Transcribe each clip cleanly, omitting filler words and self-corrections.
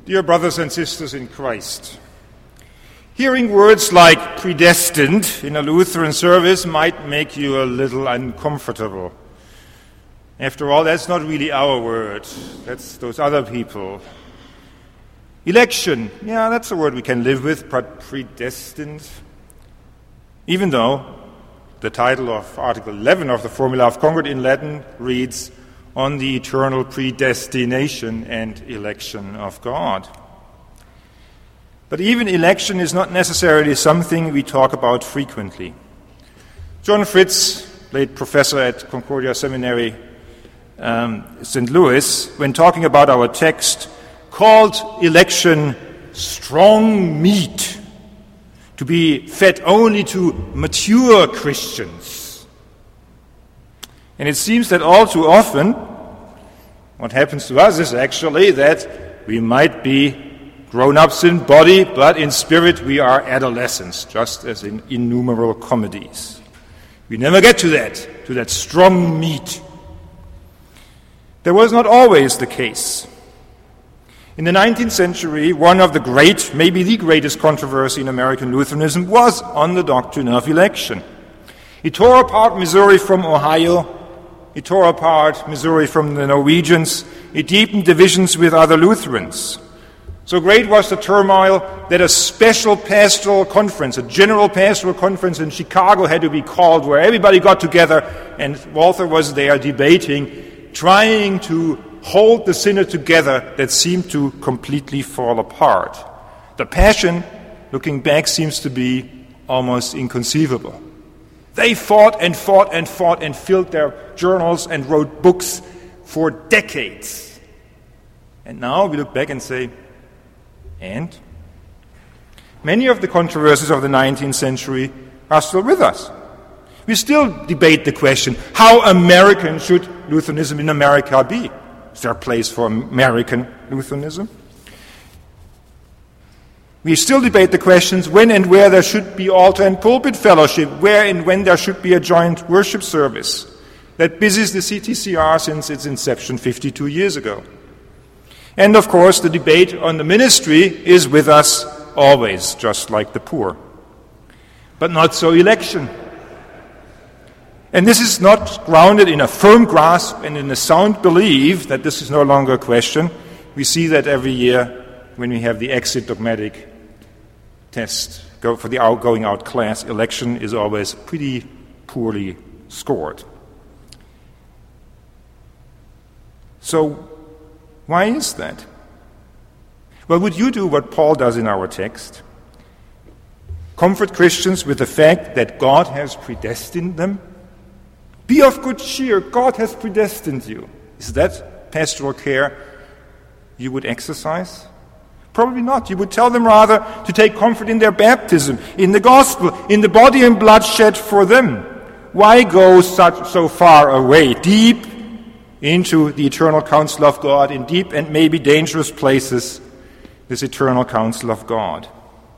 Dear brothers and sisters in Christ, hearing words like predestined in a Lutheran service might make you a little uncomfortable. After all, that's not really our word. That's those other people. Election, yeah, that's a word we can live with, but predestined, even though the title of Article 11 of the Formula of Concord in Latin reads, on the eternal predestination and election of God. But even election is not necessarily something we talk about frequently. John Fritz, late professor at Concordia Seminary, St. Louis, when talking about our text, called election strong meat, to be fed only to mature Christians. And it seems that all too often, what happens to us is actually that we might be grown-ups in body, but in spirit we are adolescents, just as in innumerable comedies. We never get to that strong meat. That was not always the case. In the 19th century, one of the great, maybe the greatest controversy in American Lutheranism was on the doctrine of election. It tore apart Missouri from Ohio. It tore apart Missouri from the Norwegians. It deepened divisions with other Lutherans. So great was the turmoil that a special pastoral conference, a general pastoral conference in Chicago had to be called, where everybody got together, and Walther was there debating, trying to hold the synod together that seemed to completely fall apart. The passion, looking back, seems to be almost inconceivable. They fought and fought and fought and filled their journals and wrote books for decades. And now we look back and say, and? Many of the controversies of the 19th century are still with us. We still debate the question, how American should Lutheranism in America be? Is there a place for American Lutheranism? We still debate the questions when and where there should be altar and pulpit fellowship, where and when there should be a joint worship service. That busies the CTCR since its inception 52 years ago. And of course, the debate on the ministry is with us always, just like the poor. But not so election. And this is not grounded in a firm grasp and in a sound belief that this is no longer a question. We see that every year when we have the exit dogmatic test for the going out class. Election is always pretty poorly scored. So why is that? Well, would you do what Paul does in our text? Comfort Christians with the fact that God has predestined them? Be of good cheer, God has predestined you. Is that pastoral care you would exercise? Probably not. You would tell them rather to take comfort in their baptism, in the gospel, in the body and blood shed for them. Why go so far away, deep into the eternal counsel of God, in deep and maybe dangerous places, this eternal counsel of God?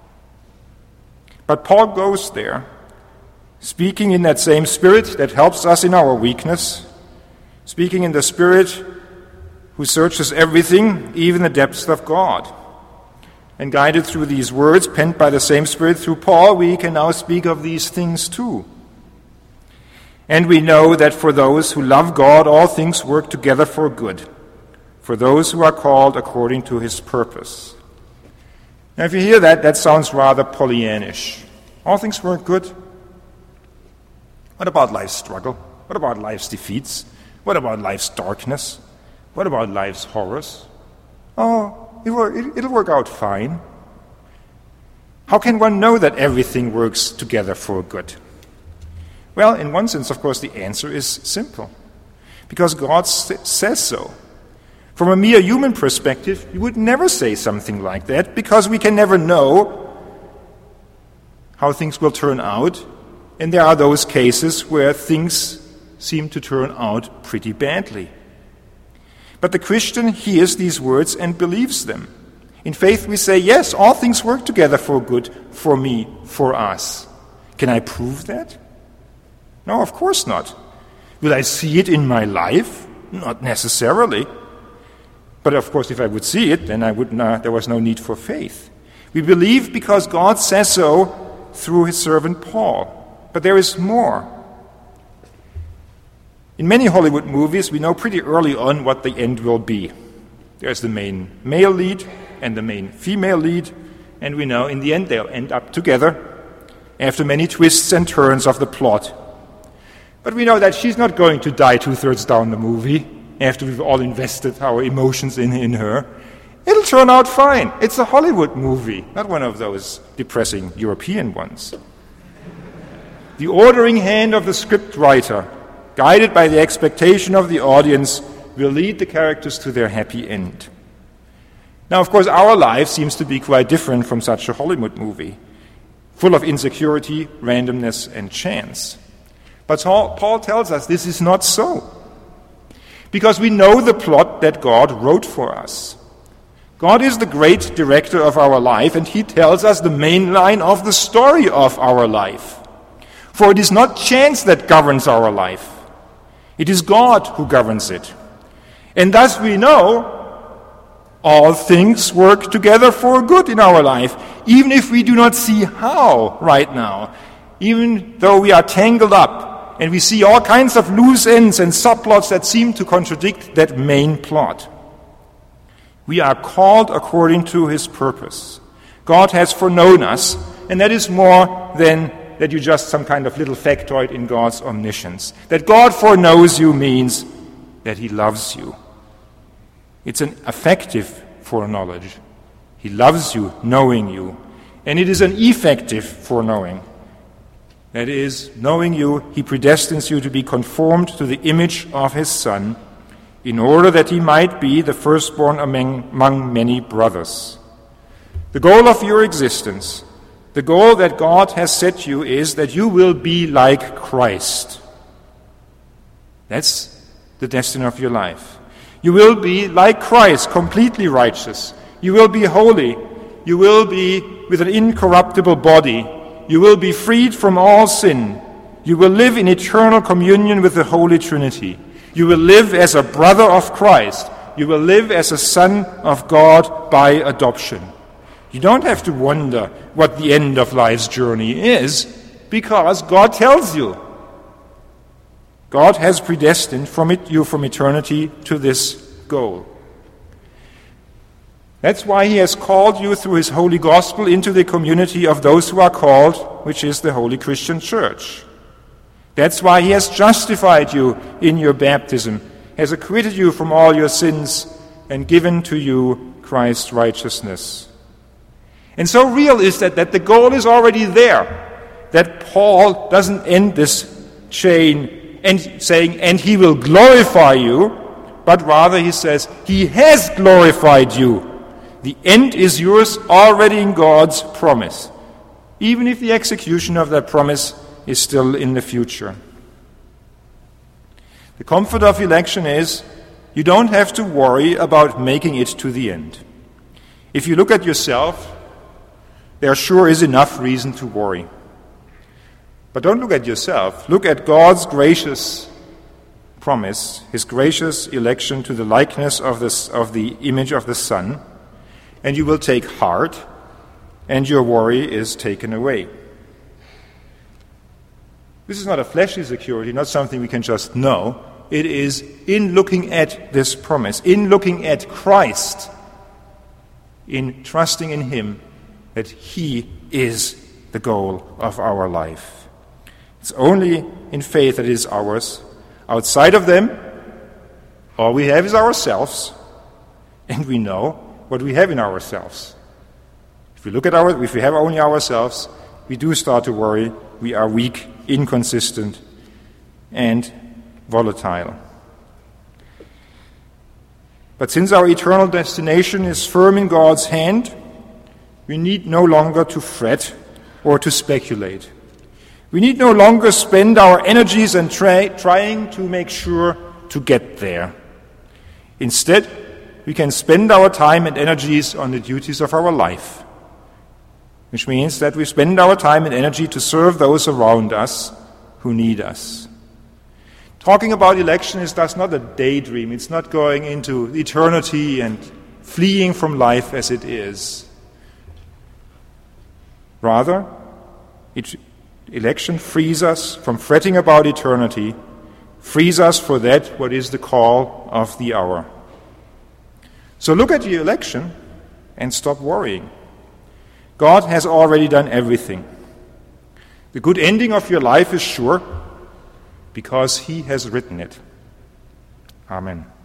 But Paul goes there, speaking in that same Spirit that helps us in our weakness, speaking in the Spirit who searches everything, even the depths of God. And guided through these words, penned by the same Spirit through Paul, we can now speak of these things too. And we know that for those who love God, all things work together for good, for those who are called according to his purpose. Now, if you hear that, that sounds rather Pollyannish. All things work good. What about life's struggle? What about life's defeats? What about life's darkness? What about life's horrors? Oh, it'll work out fine. How can one know that everything works together for good? Well, in one sense, of course, the answer is simple. Because God says so. From a mere human perspective, you would never say something like that, because we can never know how things will turn out. And there are those cases where things seem to turn out pretty badly. But the Christian hears these words and believes them. In faith we say, yes, all things work together for good, for me, for us. Can I prove that? No, of course not. Will I see it in my life? Not necessarily. But of course, if I would see it, then there was no need for faith. We believe because God says so through his servant Paul. But there is more. In many Hollywood movies, we know pretty early on what the end will be. There's the main male lead and the main female lead, and we know in the end they'll end up together after many twists and turns of the plot. But we know that she's not going to die 2/3 down the movie after we've all invested our emotions in her. It'll turn out fine. It's a Hollywood movie, not one of those depressing European ones. The ordering hand of the scriptwriter, guided by the expectation of the audience, will lead the characters to their happy end. Now, of course, our life seems to be quite different from such a Hollywood movie, full of insecurity, randomness, and chance. But Paul tells us this is not so, because we know the plot that God wrote for us. God is the great director of our life, and he tells us the main line of the story of our life. For it is not chance that governs our life. It is God who governs it. And thus we know all things work together for good in our life, even if we do not see how right now, even though we are tangled up and we see all kinds of loose ends and subplots that seem to contradict that main plot. We are called according to his purpose. God has foreknown us, and that is more than that you're just some kind of little factoid in God's omniscience. That God foreknows you means that he loves you. It's an affective foreknowledge. He loves you, knowing you. And it is an effective foreknowing. That is, knowing you, he predestines you to be conformed to the image of his Son, in order that he might be the firstborn among many brothers. The goal of your existence, the goal that God has set you, is that you will be like Christ. That's the destiny of your life. You will be like Christ, completely righteous. You will be holy. You will be with an incorruptible body. You will be freed from all sin. You will live in eternal communion with the Holy Trinity. You will live as a brother of Christ. You will live as a son of God by adoption. You don't have to wonder what the end of life's journey is, because God tells you. God has predestined you from eternity to this goal. That's why he has called you through his holy gospel into the community of those who are called, which is the Holy Christian Church. That's why he has justified you in your baptism, has acquitted you from all your sins, and given to you Christ's righteousness. And so real is that the goal is already there, that Paul doesn't end this chain and saying, and he will glorify you, but rather he says, he has glorified you. The end is yours already in God's promise, even if the execution of that promise is still in the future. The comfort of election is you don't have to worry about making it to the end. If you look at yourself, there sure is enough reason to worry. But don't look at yourself. Look at God's gracious promise, his gracious election to the likeness of the image of the Son, and you will take heart, and your worry is taken away. This is not a fleshly security, not something we can just know. It is in looking at this promise, in looking at Christ, in trusting in him, that he is the goal of our life. It's only in faith that it is ours. Outside of them, all we have is ourselves, and we know what we have in ourselves. If we have only ourselves, we do start to worry. We are weak, inconsistent, and volatile. But since our eternal destination is firm in God's hand, we need no longer to fret or to speculate. We need no longer spend our energies and trying to make sure to get there. Instead, we can spend our time and energies on the duties of our life, which means that we spend our time and energy to serve those around us who need us. Talking about election is thus not a daydream. It's not going into eternity and fleeing from life as it is. Rather, election frees us from fretting about eternity, frees us for that what is the call of the hour. So look at your election and stop worrying. God has already done everything. The good ending of your life is sure because he has written it. Amen.